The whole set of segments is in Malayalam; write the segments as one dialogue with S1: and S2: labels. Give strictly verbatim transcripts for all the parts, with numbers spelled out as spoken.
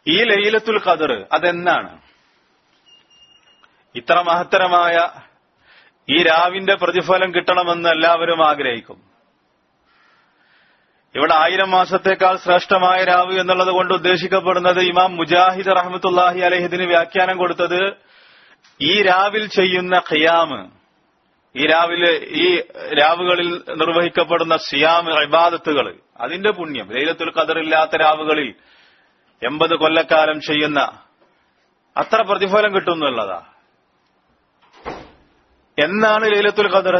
S1: ഈ ലൈലത്തുൽ ഖദർ അതെന്നാണ്? ഇത്ര മഹത്തരമായ ഈ രാവിന്റെ പ്രതിഫലം കിട്ടണമെന്ന് എല്ലാവരും ആഗ്രഹിക്കും. ഇവിടെ ആയിരം മാസത്തേക്കാൾ ശ്രേഷ്ഠമായ രാവ് എന്നുള്ളത് കൊണ്ട് ഉദ്ദേശിക്കപ്പെടുന്നത് ഇമാം മുജാഹിദ് റഹ്മത്തുള്ളാഹി അലൈഹിദിന് വ്യാഖ്യാനം കൊടുത്തത് ഈ രാവിൽ ചെയ്യുന്ന ഖിയാമ്, ഈ രാവിലെ ഈ രാവുകളിൽ നിർവഹിക്കപ്പെടുന്ന സിയാം ഇബാദത്തുകൾ, അതിന്റെ പുണ്യം ലൈലത്തുൽ ഖദർ ഇല്ലാത്ത രാവുകളിൽ എൺപത് കൊല്ലക്കാലം ചെയ്യുന്ന അത്ര പ്രതിഫലം കിട്ടുന്നുള്ളതാ. എന്നാണ് ലൈലത്തുൽ ഖദർ?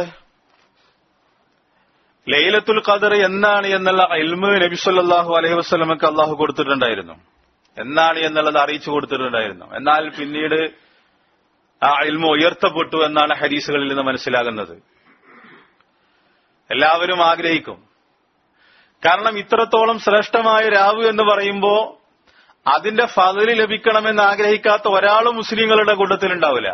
S1: ലൈലത്തുൽ ഖദർ എന്നാണ് എന്നുള്ള ഇൽമ് നബി സല്ലല്ലാഹു അലൈഹി വസല്ലമക്ക് അള്ളാഹു കൊടുത്തിട്ടുണ്ടായിരുന്നു. എന്നാണ് എന്നുള്ളത് അറിയിച്ചു കൊടുത്തിട്ടുണ്ടായിരുന്നു. എന്നാൽ പിന്നീട് ആ ഇൽമു ഉയർത്തപ്പെട്ടു എന്നാണ് ഹദീസുകളിൽ നിന്ന് മനസ്സിലാകുന്നത്. എല്ലാവരും ആഗ്രഹിക്കും. കാരണം ഇത്രത്തോളം ശ്രേഷ്ഠമായ രാവ് എന്ന് പറയുമ്പോ അതിന്റെ ഫള് ലഭിക്കണമെന്ന് ആഗ്രഹിക്കാത്ത ഒരാളും മുസ്ലിങ്ങളുടെ കൂട്ടത്തിലുണ്ടാവില്ല.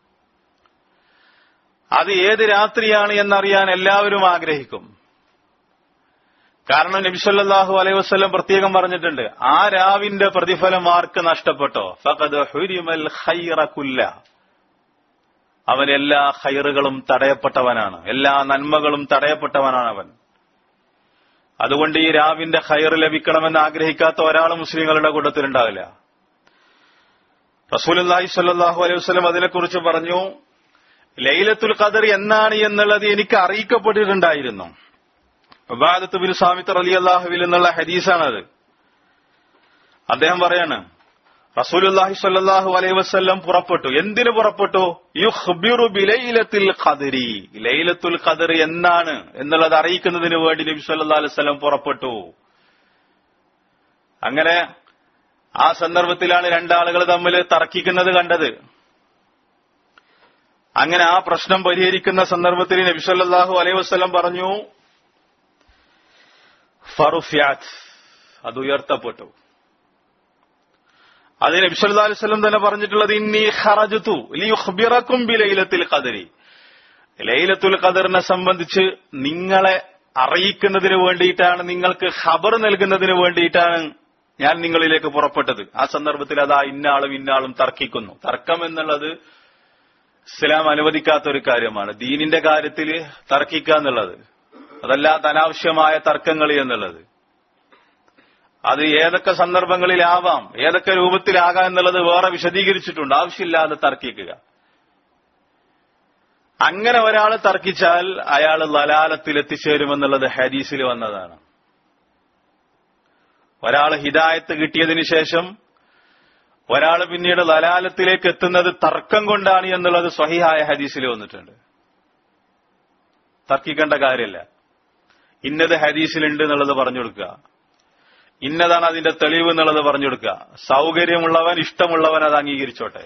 S1: അത് ഏത് രാത്രിയാണ് എന്നറിയാൻ എല്ലാവരും ആഗ്രഹിക്കും. കാരണം നബി സല്ലല്ലാഹു അലൈഹി വസല്ലം പ്രത്യേകം പറഞ്ഞിട്ടുണ്ട്, ആ രാവിന്റെ പ്രതിഫലം ആർക്ക് നഷ്ടപ്പെട്ടോ ഫഖദ് ഹുരിമൽ ഖൈറ കുല്ല, അവൻ എല്ലാ ഖൈറുകളും തടയപ്പെട്ടവനാണ്, എല്ലാ നന്മകളും തടയപ്പെട്ടവനാണ് അവൻ. അതുകൊണ്ട് ഈ രാവിന്റെ ഖൈർ ലഭിക്കണമെന്ന് ആഗ്രഹിക്കാത്ത ഒരാൾ മുസ്ലിങ്ങളുടെ കൂട്ടത്തിലുണ്ടാവില്ല. റസൂലുള്ളാഹി സ്വല്ലല്ലാഹു അലൈഹി വസല്ലം അതിനെക്കുറിച്ച് പറഞ്ഞു, ലൈലത്തുൽ ഖദർ എന്നാണ് എന്നുള്ളത് എനിക്ക് അറിയിക്കപ്പെട്ടിട്ടുണ്ടായിരുന്നു. ഉബാദത്ത് ബിൻ സാമിത്ത് റളിയല്ലാഹുവിൽ നിന്നുള്ള ഹദീസാണത്. അദ്ദേഹം പറയാണ്, റസൂലുള്ളാഹി സ്വല്ലല്ലാഹു അലൈഹി വസല്ലം പുറപ്പെട്ടു. എന്തിനു പുറപ്പെട്ടു? യുഖ്ബിറു ബിലൈലത്തിൽ ഖദരി, ലൈലത്തുൽ ഖദർ എന്നാണ് എന്നുള്ളത് അറിയിക്കുന്നതിന് വേണ്ടി നബി സല്ലല്ലാഹു അലൈഹി വസല്ലം പുറപ്പെട്ടു. അങ്ങനെ ആ സന്ദർഭത്തിലാണ് രണ്ടാളുകൾ തമ്മിൽ തർക്കിക്കുന്നത് കണ്ടത്. അങ്ങനെ ആ പ്രശ്നം പരിഹരിക്കുന്ന സന്ദർഭത്തിൽ നബി സല്ലല്ലാഹു അലൈഹി വസല്ലം പറഞ്ഞു, ഫറുഫിയാത്ത്, അത് ഉയർത്തപ്പെട്ടു. അത് നബി സല്ലല്ലാഹു അലൈഹി വസല്ലം തന്നെ പറഞ്ഞിട്ടുള്ളത്, ഇന്നി ഖറജ്തു ലിയുഖ്ബിറകും ബിലൈലത്തിൽ ഖദരി, ലൈലത്തുൽ ഖദറിനെ സംബന്ധിച്ച് നിങ്ങളെ അറിയിക്കുന്നതിന് വേണ്ടിയിട്ടാണ്, നിങ്ങൾക്ക് ഖബർ നൽകുന്നതിന് വേണ്ടിയിട്ടാണ് ഞാൻ നിങ്ങളിലേക്ക് പുറപ്പെട്ടത്. ആ സന്ദർഭത്തിൽ അതാ ഇന്നാളും ഇന്നാളും തർക്കിക്കുന്നു. തർക്കം എന്നുള്ളത് ഇസ്ലാം അനുവദിക്കാത്ത ഒരു കാര്യമാണ്. ദീനിന്റെ കാര്യത്തിൽ തർക്കിക്കുക എന്നുള്ളത്, അതല്ലാത്ത അനാവശ്യമായ തർക്കങ്ങൾ എന്നുള്ളത്, അത് ഏതൊക്കെ സന്ദർഭങ്ങളിലാവാം, ഏതൊക്കെ രൂപത്തിലാകാം എന്നുള്ളത് വേറെ വിശദീകരിച്ചിട്ടുണ്ട്. ആവശ്യമില്ലാതെ തർക്കിക്കുക. അങ്ങനെ ഒരാൾ തർക്കിച്ചാൽ അയാൾ ലലാലത്തിൽ എത്തിച്ചേരുമെന്നുള്ളത് ഹദീസിൽ വന്നതാണ്. ഒരാൾ ഹിദായത്ത് കിട്ടിയതിനു ശേഷം ഒരാൾ പിന്നീട് ലലാലത്തിലേക്ക് എത്തുന്നത് തർക്കം കൊണ്ടാണ് എന്നുള്ളത് സ്വഹീഹായ ഹദീസിൽ വന്നിട്ടുണ്ട്. തർക്കിക്കേണ്ട കാര്യമില്ല. ഇന്നത് ഹദീസിലുണ്ട് എന്നുള്ളത് പറഞ്ഞു കൊടുക്കുക, ഇന്നതാണ് അതിന്റെ തെളിവ് എന്നുള്ളത് പറഞ്ഞു കൊടുക്കുക. സൗകര്യമുള്ളവൻ, ഇഷ്ടമുള്ളവൻ അത് അംഗീകരിച്ചോട്ടെ.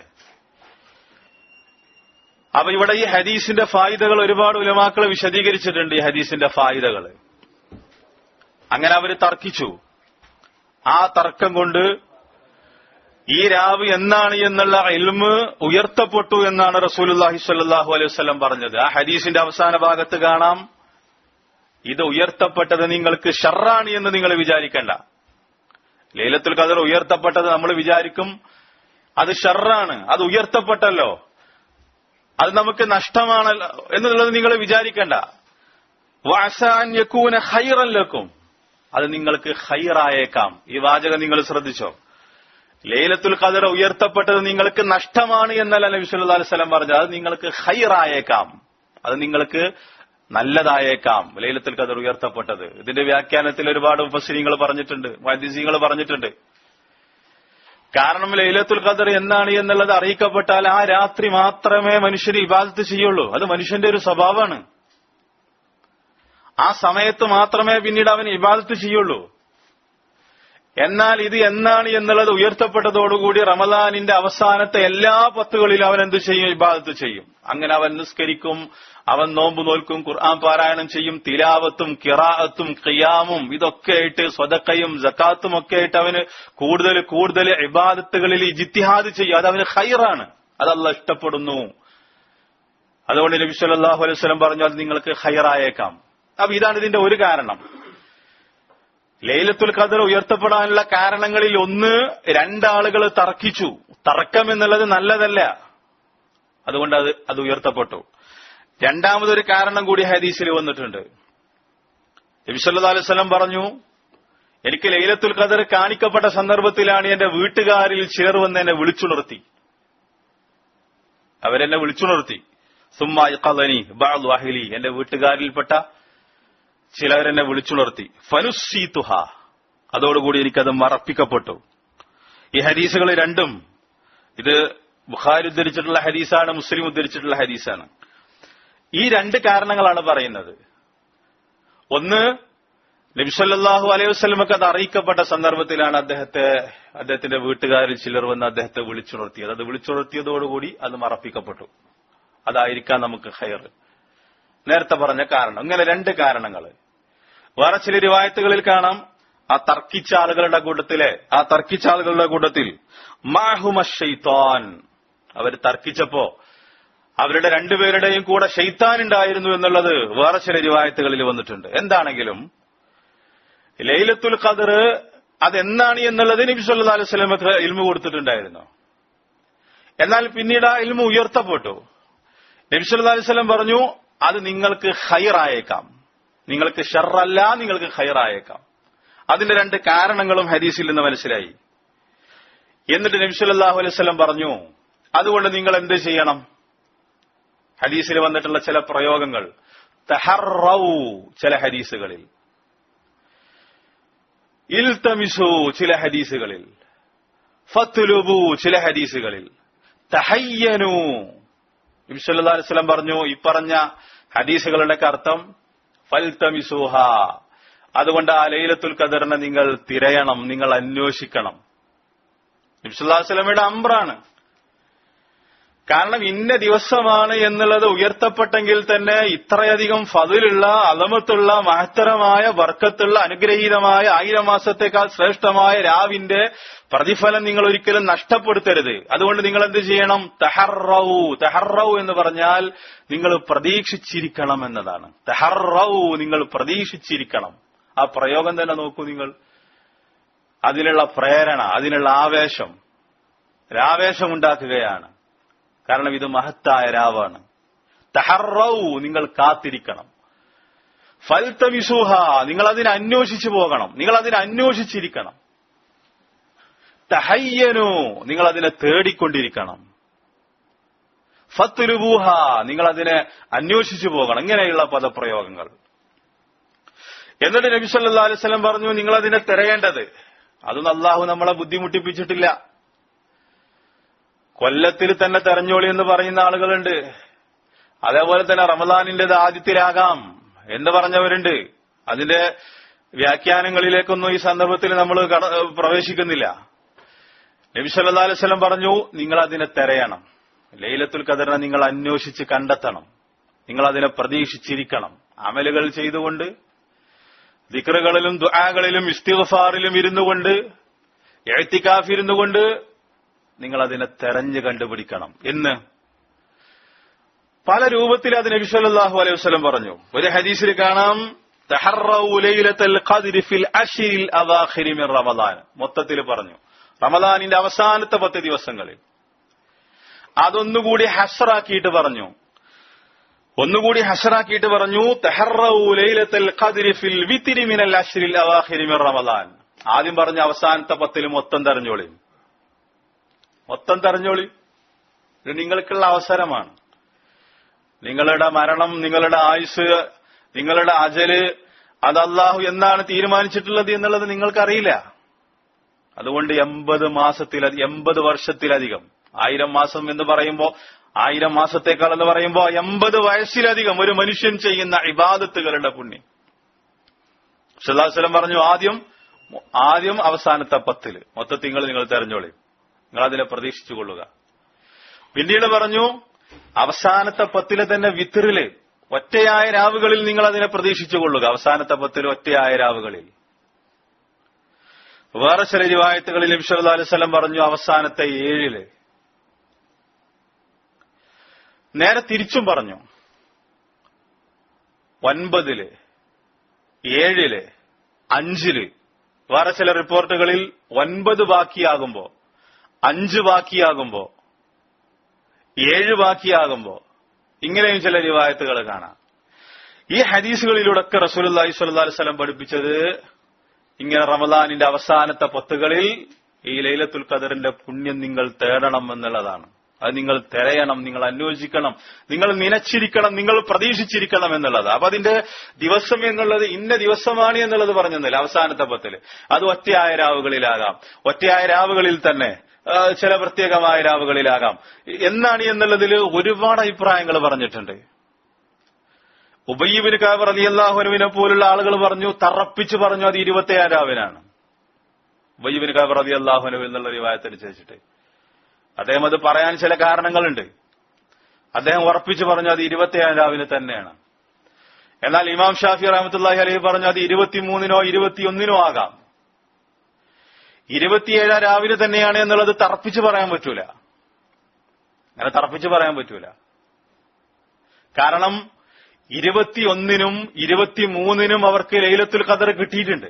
S1: അപ്പൊ ഇവിടെ ഈ ഹദീസിന്റെ ഫായിദകൾ ഒരുപാട് ഉലമാക്കൾ വിശദീകരിച്ചിട്ടുണ്ട്. ഈ ഹദീസിന്റെ ഫായിദകൾ അങ്ങനെ അവർ തർക്കിച്ചു. ആ തർക്കം കൊണ്ട് ഈ രാവ് എന്നാണ് എന്നുള്ള ഇൽമ് ഉയർത്തപ്പെട്ടു എന്നാണ് റസൂലുള്ളാഹി സ്വല്ലല്ലാഹു അലൈഹി വസല്ലം പറഞ്ഞത്. ആ ഹദീസിന്റെ അവസാന ഭാഗത്ത് കാണാം, ഇത് ഉയർത്തപ്പെട്ടത് നിങ്ങൾക്ക് ഷർറാണ് എന്ന് നിങ്ങൾ വിചാരിക്കണ്ട. ലൈലത്തുൽ ഖദർ ഉയർത്തപ്പെട്ടത് നമ്മൾ വിചാരിക്കും അത് ഷർറാണ്, അത് ഉയർത്തപ്പെട്ടല്ലോ, അത് നമുക്ക് നഷ്ടമാണല്ലോ എന്നുള്ളത് നിങ്ങൾ വിചാരിക്കണ്ട. വഅസാ അൻ യകൂന ഖൈറൻ ലക്കും, അത് നിങ്ങൾക്ക് ഖൈറായേക്കാം. ഈ വാചകം നിങ്ങൾ ശ്രദ്ധിച്ചോ. ലൈലത്തുൽ ഖദർ ഉയർത്തപ്പെട്ടത് നിങ്ങൾക്ക് നഷ്ടമാണ് എന്നല്ല നബി സല്ലല്ലാഹു അലൈഹി വസല്ലം പറഞ്ഞത്, അത് നിങ്ങൾക്ക് ഖൈറായേക്കാം, അത് നിങ്ങൾക്ക് നല്ലതായേക്കാം ലൈലത്തുൽ ഖദർ ഉയർത്തപ്പെട്ടത്. ഇതിന്റെ വ്യാഖ്യാനത്തിൽ ഒരുപാട് മുഫസ്സിരീങ്ങൾ പറഞ്ഞിട്ടുണ്ട്, മുഹദ്ദിസീങ്ങൾ പറഞ്ഞിട്ടുണ്ട്. കാരണം ലൈലത്തുൽ ഖദർ എന്നാണ് എന്നുള്ളത് അറിയിക്കപ്പെട്ടാൽ ആ രാത്രി മാത്രമേ മനുഷ്യന് ഇബാദത്ത് ചെയ്യുള്ളൂ. അത് മനുഷ്യന്റെ ഒരു സ്വഭാവമാണ്. ആ സമയത്ത് മാത്രമേ പിന്നീട് അവൻ ഇബാദത്ത് ചെയ്യുള്ളൂ. എന്നാൽ ഇത് എന്നാണ് എന്നുള്ളത് ഉയർത്തപ്പെട്ടതോടുകൂടി റമദാനിന്റെ അവസാനത്തെ എല്ലാ പത്തുകളിലും അവൻ എന്ത് ചെയ്യും? ഇബാദത്ത് ചെയ്യും. അങ്ങനെ അവൻ നിസ്കരിക്കും, അവൻ നോമ്പ് നോൽക്കും, ഖുർആൻ പാരായണം ചെയ്യും, തിലാവത്തും ഖിറാഅത്തും ഖിയാമും ഇതൊക്കെ ആയിട്ട് സ്വദഖയും സകാത്തും ഒക്കെ ആയിട്ട് അവന് കൂടുതൽ കൂടുതൽ ഇബാദത്തുകളിൽ ഇജ്തിഹാദ് ചെയ്യും. അത് അവന് ഖൈറാണ്, അത് അല്ലാഹ് ഇഷ്ടപ്പെടുന്നു. അതുകൊണ്ട് നബി സല്ലല്ലാഹു അലൈഹി വസല്ലം പറഞ്ഞു, അത് നിങ്ങൾക്ക് ഖൈറായേക്കാം. അപ്പൊ ഇതാണ് ഇതിന്റെ ഒരു കാരണം. ലൈലത്തുൽ ഖദർ ഉയർത്തപ്പെടാനുള്ള കാരണങ്ങളിൽ ഒന്ന്, രണ്ടാളുകൾ തർക്കിച്ചു. തർക്കം എന്നുള്ളത് നല്ലതല്ല, അതുകൊണ്ട് അത് അത് ഉയർത്തപ്പെട്ടു. രണ്ടാമതൊരു കാരണം കൂടി ഹദീസിൽ വന്നിട്ടുണ്ട്. നബി സല്ലല്ലാഹു അലൈഹി വസല്ലം പറഞ്ഞു, എനിക്ക് ലൈലത്തുൽ ഖദർ കാണിക്കപ്പെട്ട സന്ദർഭത്തിലാണ് എന്റെ വീട്ടുകാരിൽ ചിലർ വന്ന് എന്നെ വിളിച്ചുണർത്തി. അവരെന്നെ വിളിച്ചുണർത്തി. സുമ്മാ യഖളനി ബഅദു അഹ്ലി, എന്റെ വീട്ടുകാരിൽപ്പെട്ട ചിലരെന്നെ വിളിച്ചുണർത്തി. ഫനുസീതുഹ, അതോടുകൂടി എനിക്കത് മറപ്പിക്കപ്പെട്ടു. ഈ ഹദീസുകൾ രണ്ടും, ഇത് ബുഖാരി ഉദ്ധരിച്ചിട്ടുള്ള ഹദീസാണ്, മുസ്ലിം ഉദ്ധരിച്ചിട്ടുള്ള ഹദീസാണ്. ഈ രണ്ട് കാരണങ്ങളാണ് പറയുന്നത്. ഒന്ന്, നബി സല്ലല്ലാഹു അലൈഹി വസല്ലമക്ക് അത് അറിയിക്കപ്പെട്ട സന്ദർഭത്തിലാണ് അദ്ദേഹത്തെ അദ്ദേഹത്തിന്റെ വീട്ടുകാരിൽ ചിലർ വന്ന് അദ്ദേഹത്തെ വിളിച്ചുണർത്തിയത്. അത് വിളിച്ചുണർത്തിയതോടുകൂടി അത് മറപ്പിക്കപ്പെട്ടു. അതായിരിക്കാം നമുക്ക് ഖൈർ. നേരത്തെ പറഞ്ഞ കാരണം. ഇങ്ങനെ രണ്ട് കാരണങ്ങൾ. വേറെ ചില റിവായത്തുകളിൽ കാണാം, ആ തർക്കിച്ച ആളുകളുടെ കൂട്ടത്തിലെ ആ തർക്കിച്ച ആളുകളുടെ കൂട്ടത്തിൽ മാഹുമ ശൈത്താൻ, അവർ തർക്കിച്ചപ്പോ അവരുടെ രണ്ടുപേരുടെയും കൂടെ ശൈത്താൻ ഉണ്ടായിരുന്നു എന്നുള്ളത് വേറെ ചില റിവായത്തുകളിൽ വന്നിട്ടുണ്ട്. എന്താണെങ്കിലും ലൈലത്തുൽ ഖദർ അതെന്താണ് എന്നുള്ളത് നബി സല്ലല്ലാഹു അലൈഹി വസല്ലമക്ക് ഇൽമു കൊടുത്തിട്ടുണ്ടായിരുന്നു. എന്നാൽ പിന്നീട് ആ ഇൽമു ഉയർത്തപ്പെട്ടു. നബി സല്ലല്ലാഹു അലൈഹി വസല്ലം പറഞ്ഞു, അത് നിങ്ങൾക്ക് ഖൈറായേക്കാം, നിങ്ങൾക്ക് ഷർറല്ല, നിങ്ങൾക്ക് ഖൈറായേക്കാം. അതിന്റെ രണ്ട് കാരണങ്ങളും ഹദീസിൽ നിന്ന് മനസ്സിലായി. എന്നിട്ട് നബി സല്ലല്ലാഹു അലൈഹി വസല്ലം പറഞ്ഞു, അതുകൊണ്ട് നിങ്ങൾ എന്ത് ചെയ്യണം? ഹദീസിൽ വന്നിട്ടുള്ള ചില പ്രയോഗങ്ങൾ, തഹറൗ ചില ഹദീസുകളിൽ, ഇൽതമിസു ചില ഹദീസുകളിൽ, ഫത്ലുബു ചില ഹദീസുകളിൽ, തഹയ്യനു. നബി സല്ലല്ലാഹു അലൈഹി വസല്ലം പറഞ്ഞു, ഈ പറഞ്ഞ ഹദീസുകളുടെ അർത്ഥം ഫൽതമിസുഹ, അതുകൊണ്ട് ആ ലൈലത്തുൽ ഖദറിനെ നിങ്ങൾ തിരയണം, നിങ്ങൾ അന്വേഷിക്കണം. നബി സല്ലല്ലാഹു അലൈഹി വസല്ലമയുടെ അംറാണ്. കാരണം ഇന്ന ദിവസമാണ് എന്നുള്ളത് ഉയർത്തപ്പെട്ടെങ്കിൽ തന്നെ ഇത്രയധികം ഫദിലുള്ള, അലമത്തുള്ള, മഹത്തരമായ, ബർക്കത്തുള്ള, അനുഗ്രഹീതമായ, ആയിരം മാസത്തേക്കാൾ ശ്രേഷ്ഠമായ രാവിന്റെ പ്രതിഫലം നിങ്ങൾ ഒരിക്കലും നഷ്ടപ്പെടുത്തരുത്. അതുകൊണ്ട് നിങ്ങൾ എന്ത് ചെയ്യണം? തഹറൗ. തഹറൗ എന്ന് പറഞ്ഞാൽ നിങ്ങൾ പ്രതീക്ഷിച്ചിരിക്കണം എന്നതാണ്. തഹറൗ, നിങ്ങൾ പ്രതീക്ഷിച്ചിരിക്കണം. ആ പ്രയോഗം തന്നെ നോക്കൂ നിങ്ങൾ. അതിനുള്ള പ്രേരണ, അതിനുള്ള ആവേശം, ഒരാവേശം ഉണ്ടാക്കുകയാണ്. കാരണം ഇത് മഹത്തായ രാവാണ്. തഹറൗ, നിങ്ങൾ കാത്തിരിക്കണം. ഫൽതമിസുഹ, നിങ്ങൾ അതിനെ അന്വേഷിച്ചു പോകണം, നിങ്ങൾ അതിനെ അന്വേഷിച്ചിരിക്കണം. തഹയ്യനു, നിങ്ങൾ അതിനെ തേടിക്കൊണ്ടിരിക്കണം. ഫത്ലുബൂഹ, നിങ്ങൾ അതിനെ അന്വേഷിച്ചു പോകണം. ഇങ്ങനെയുള്ള പദപ്രയോഗങ്ങൾ. എന്നിട്ട് നബി സല്ലല്ലാഹു അലൈഹി വസല്ലം പറഞ്ഞു, നിങ്ങൾ അതിനെ തിരയേണ്ടത്. അതൊന്നും അല്ലാഹു നമ്മളെ ബുദ്ധിമുട്ടിപ്പിച്ചിട്ടില്ല. കൊല്ലത്തിൽ തന്നെ തെരഞ്ഞോളി എന്ന് പറയുന്ന ആളുകളുണ്ട്. അതേപോലെ തന്നെ റമദാനിന്റേത് ആദ്യത്തിലാകാം എന്ന് പറഞ്ഞവരുണ്ട്. അതിന്റെ വ്യാഖ്യാനങ്ങളിലേക്കൊന്നും ഈ സന്ദർഭത്തിൽ നമ്മൾ പ്രവേശിക്കുന്നില്ല. നബി സല്ലല്ലാഹു അലൈഹി വസല്ലം പറഞ്ഞു, നിങ്ങൾ അതിനെ തിരയണം. ലൈലത്തുൽ ഖദറിനെ നിങ്ങൾ അന്വേഷിച്ച് കണ്ടെത്തണം. നിങ്ങൾ അതിനെ പ്രതീക്ഷിച്ചിരിക്കണം. അമലുകൾ ചെയ്തുകൊണ്ട്, ദിക്റുകളിലും ദുആകളിലും ഇസ്തിഗ്ഫാറിലും ഇരുന്നുകൊണ്ട്, ഇഅ്തികാഫ് ഇരുന്നുകൊണ്ട് നിങ്ങൾ അതിനെ തെരഞ്ഞു കണ്ടുപിടിക്കണം എന്ന് പല രൂപത്തിൽ അത് നബി സല്ലല്ലാഹു അലൈഹി വസല്ലം പറഞ്ഞു. ഒരു ഹദീസിൽ കാണാം, തഹറൗ ലൈലത്തുൽ ഖദ്രി ഫിൽ അശ്റിൽ അവാഖിരി മിൻ റമദാൻ. മൊത്തത്തിൽ പറഞ്ഞു റമദാനിന്റെ അവസാനത്തെ പത്ത് ദിവസങ്ങളിൽ. അതൊന്നുകൂടി ഹസ്റാക്കിയിട്ട് പറഞ്ഞു. ഒന്നുകൂടി ഹസ്റാക്കിയിട്ട് പറഞ്ഞു, തഹറൗ ലൈലത്തുൽ ഖദ്രി ഫിൽ വിത്രി മിനൽ അശ്റിൽ അവാഖിരി മിൻ റമദാൻ. ആദ്യം പറഞ്ഞ അവസാനത്തെ പത്തിൽ മൊത്തം തെരഞ്ഞോളി, മൊത്തം തെരഞ്ഞോളി. ഇത് നിങ്ങൾക്കുള്ള അവസരമാണ്. നിങ്ങളുടെ മരണം, നിങ്ങളുടെ ആയുസ്, നിങ്ങളുടെ അജല്, അത് അല്ലാഹു എന്നാണ് തീരുമാനിച്ചിട്ടുള്ളത് എന്നുള്ളത് നിങ്ങൾക്കറിയില്ല. അതുകൊണ്ട് എൺപത് മാസത്തിൽ എൺപത് വർഷത്തിലധികം, ആയിരം മാസം എന്ന് പറയുമ്പോ, ആയിരം മാസത്തേക്കാൾ എന്ന് പറയുമ്പോ എൺപത് വയസ്സിലധികം ഒരു മനുഷ്യൻ ചെയ്യുന്ന ഇബാദത്തുകളുടെ പുണ്യം. സല്ലല്ലാഹു അലൈഹി വസല്ലം പറഞ്ഞു, ആദ്യം ആദ്യം അവസാനത്തെ പത്തില് മൊത്തത്തിൽ നിങ്ങൾ നിങ്ങൾ തെരഞ്ഞോളി, നിങ്ങൾ അതിനെ പ്രതീക്ഷിച്ചുകൊള്ളുക. പിന്നീട് പറഞ്ഞു, അവസാനത്തെ പത്തിലെ തന്നെ വിത്റില് ഒറ്റയായ രാവുകളിൽ നിങ്ങൾ അതിനെ പ്രതീക്ഷിച്ചുകൊള്ളുക. അവസാനത്തെ പത്തിൽ ഒറ്റയായ രാവുകളിൽ. വേറെ ചില റിവായത്തുകളിൽ നബി സല്ലല്ലാഹു അലൈഹി വസല്ലം പറഞ്ഞു, അവസാനത്തെ ഏഴില്. നേരെ തിരിച്ചും പറഞ്ഞു, ഒൻപതില്, ഏഴില്, അഞ്ചില്, വേറെ ചില റിപ്പോർട്ടുകളിൽ ഒൻപത് ബാക്കിയാകുമ്പോ, അഞ്ച് ബാക്കിയാകുമ്പോ, ഏഴ് ബാക്കിയാകുമ്പോ, ഇങ്ങനെയും ചില റിവായത്തുകൾ കാണാം. ഈ ഹദീസുകളിലൂടെയൊക്കെ റസൂലുള്ളാഹി സ്വല്ലല്ലാഹു അലൈഹി വസല്ലം പഠിപ്പിച്ചത് ഇങ്ങനെ റമദാനിന്റെ അവസാനത്തെ പത്തുകളിൽ ഈ ലൈലത്തുൽ ഖദറിന്റെ പുണ്യം നിങ്ങൾ തേടണം എന്നുള്ളതാണ്. അത് നിങ്ങൾ തിരയണം, നിങ്ങൾ അന്വേഷിക്കണം, നിങ്ങൾ നനച്ചിരിക്കണം, നിങ്ങൾ പ്രതീക്ഷിച്ചിരിക്കണം എന്നുള്ളത്. അപ്പൊ അതിന്റെ ദിവസം എന്നുള്ളത് ഇന്ന ദിവസമാണ് എന്നുള്ളത് പറഞ്ഞെന്നില്ല. അവസാനത്തെ പത്തില് അത് ഒറ്റയായ രാവുകളിലാകാം, ഒറ്റയായ രാവുകളിൽ തന്നെ ചില പ്രത്യേകമായ രാവുകളിലാകാം. എന്നാണ് എന്നുള്ളതിൽ ഒരുപാട് അഭിപ്രായങ്ങൾ പറഞ്ഞിട്ടുണ്ട്. ഉബയ്യ് ഇബ്നു കഅബ് റളിയല്ലാഹു അൻഹുവിനെ പോലുള്ള ആളുകൾ പറഞ്ഞു, തറപ്പിച്ച് പറഞ്ഞു അത് ഇരുപത്തിയേഴാം രാവിനാണ്. ഉബയ്യ് ഇബ്നു കഅബ് റളിയല്ലാഹു അൻഹു എന്നുള്ള റിവായത്തനുസരിച്ചിട്ട് അദ്ദേഹം അത് പറയാൻ ചില കാരണങ്ങളുണ്ട്. അദ്ദേഹം ഉറപ്പിച്ചു പറഞ്ഞു അത് ഇരുപത്തിയേഴാം രാവിന് തന്നെയാണ്. എന്നാൽ ഇമാം ഷാഫി റഹ്മത്തുള്ളാഹി അലൈഹി പറഞ്ഞു അത് ഇരുപത്തിമൂന്നിനോ ഇരുപത്തിയൊന്നിനോ ആകാം. ഇരുപത്തിയേഴാം രാവിന് തന്നെയാണ് എന്നുള്ളത് തറപ്പിച്ച് പറയാൻ പറ്റൂല. അങ്ങനെ തറപ്പിച്ച് പറയാൻ പറ്റൂല. കാരണം ഇരുപത്തിയൊന്നിനും ഇരുപത്തിമൂന്നിനും അവർക്ക് ലൈലത്തുൽ ഖദർ കിട്ടിയിട്ടുണ്ട്.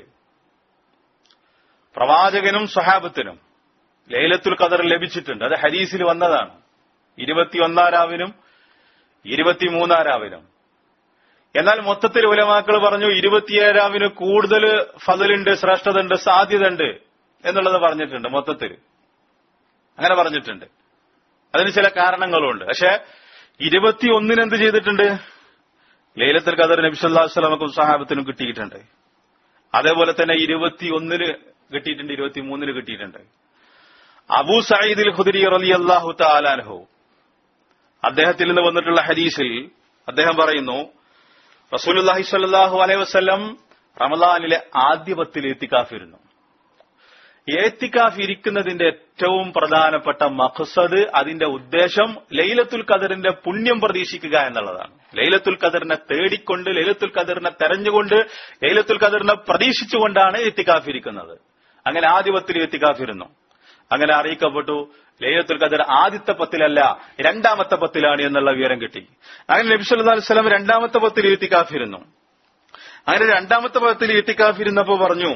S1: പ്രവാചകനും സ്വഹാബത്തിനും ലൈലത്തുൽ ഖദർ ലഭിച്ചിട്ടുണ്ട്. അത് ഹദീസിൽ വന്നതാണ്. ഇരുപത്തിയൊന്നാം രാവിനും ഇരുപത്തിമൂന്നാം രാവിനും. എന്നാൽ മൊത്തത്തിൽ ഉലമാക്കൾ പറഞ്ഞു ഇരുപത്തിയേഴാവിന് കൂടുതൽ ഫضലുണ്ട്, ശ്രേഷ്ഠതയുണ്ട്, സാധ്യതയുണ്ട് എന്നുള്ളത് പറഞ്ഞിട്ടുണ്ട്. മൊത്തത്തിൽ അങ്ങനെ പറഞ്ഞിട്ടുണ്ട്. അതിന് ചില കാരണങ്ങളുണ്ട്. പക്ഷെ ഇരുപത്തിയൊന്നിന് എന്ത് ചെയ്തിട്ടുണ്ട്? ലൈലത്തുൽ ഖദർ നബി സല്ലല്ലാഹു അലൈഹി വസല്ലമക്കും സ്വഹാബത്തിനും കിട്ടിയിട്ടുണ്ട്. അതേപോലെ തന്നെ ഇരുപത്തിയൊന്നിന് കിട്ടിയിട്ടുണ്ട്, ഇരുപത്തിമൂന്നിന് കിട്ടിയിട്ടുണ്ട്. അബൂ സഈദ് അൽ ഖുദരി റളിയല്ലാഹു തആല അൻഹു അദ്ദേഹത്തിൽ നിന്ന് വന്നിട്ടുള്ള ഹദീസിൽ അദ്ദേഹം പറയുന്നു, റസൂലുള്ളാഹി സ്വല്ലല്ലാഹു അലൈഹി വസല്ലം റമളാനിലെ ആദ്യ പത്തിൽ ഇത്തികാഫ് ഇരുന്നു. ഇത്തികാഫ് ഇരിക്കുന്നതിന്റെ ഏറ്റവും പ്രധാനപ്പെട്ട മഖ്സദ്, അതിന്റെ ഉദ്ദേശം ലൈലത്തുൽ ഖദറിന്റെ പുണ്യം പ്രതീക്ഷിക്കുക എന്നുള്ളതാണ്. ലൈലത്തുൽ ഖദറിനെ തേടിക്കൊണ്ട്, ലൈലത്തുൽ ഖദറിനെ തെരഞ്ഞുകൊണ്ട്, ലൈലത്തുൽ ഖദറിനെ പ്രതീക്ഷിച്ചുകൊണ്ടാണ് ഇത്തികാഫ് ഇരിക്കുന്നത്. അങ്ങനെ ആദ്യ പത്തിൽ ഇത്തികാഫ് ഇരുന്നു. അങ്ങനെ അറിയിക്കപ്പെട്ടു ലൈലത്തുൽ ഖദർ ആദ്യത്തെ പത്തിലല്ല രണ്ടാമത്തെ പത്തിലാണ് എന്നുള്ള വിവരം കിട്ടി. അങ്ങനെ നബി സല്ലല്ലാഹു അലൈഹി വസല്ലം രണ്ടാമത്തെ പത്തിൽ ഇത്തികാഫ് ഇരുന്നു. അങ്ങനെ രണ്ടാമത്തെ പത്തിൽ ഇത്തികാഫ് ഇരുന്നപ്പോ പറഞ്ഞു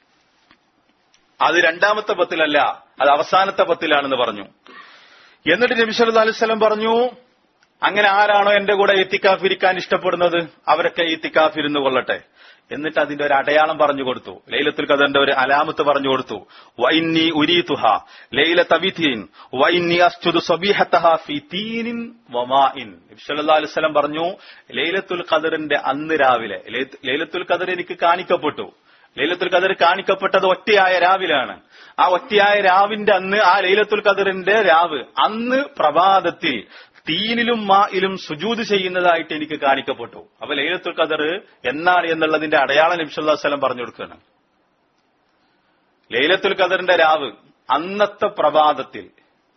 S1: അത് രണ്ടാമത്തെ പത്തിലല്ല, അത് അവസാനത്തെ പത്തിലാണെന്ന് പറഞ്ഞു. എന്നിട്ട് നബി സല്ലല്ലാഹു അലൈഹി വസല്ലം പറഞ്ഞു, അങ്ങനെ ആരാണോ എന്റെ കൂടെ ഇത്തികാഫ് ഇരിക്കാൻ ഇഷ്ടപ്പെടുന്നത് അവരൊക്കെ ഇത്തികാഫ് ഇരുന്നു കൊള്ളട്ടെ. എന്നിട്ട് അതിന്റെ ഒരു അടയാളം പറഞ്ഞു കൊടുത്തു. ലൈലത്തുൽ ഖദറിന്റെ ഒരു അലാമത്ത് പറഞ്ഞു കൊടുത്തു. വഇന്നി ഉരീതുഹാ ലൈലത ബിതീൻ വഇന്നി അസ്ജുദു സബീഹതഹാ ഫീ തീനിൻ വമാഇൻ. നബി സല്ലല്ലാഹു അലൈഹി വസല്ലം പറഞ്ഞു, ലൈലത്തുൽ ഖദറിന്റെ അന്ന് രാവിലെ ലൈലത്തുൽ ഖദർ എനിക്ക് കാണിക്കപ്പെട്ടു. ലൈലത്തുൽ ഖദർ കാണിക്കപ്പെട്ടത് ഒറ്റയായ രാവിലാണ്. ആ ഒറ്റയായ രാവിന്റെ അന്ന്, ആ ലൈലത്തുൽ ഖദറിന്റെ രാവ് അന്ന് പ്രഭാതത്തിൽ തീനിലും മായിലും സുജൂദ് ചെയ്യുന്നതായിട്ട് എനിക്ക് കാണിക്കപ്പെട്ടു. അപ്പൊ ലൈലത്തുൽ ഖദർ എന്നാണ് എന്നുള്ളതിന്റെ അടയാളം നബി സല്ലല്ലാഹു അലൈഹി വസല്ലം പറഞ്ഞു കൊടുക്കുകയാണ്. ലൈലത്തുൽ ഖദറിന്റെ രാവ് അന്നത്തെ പ്രഭാതത്തിൽ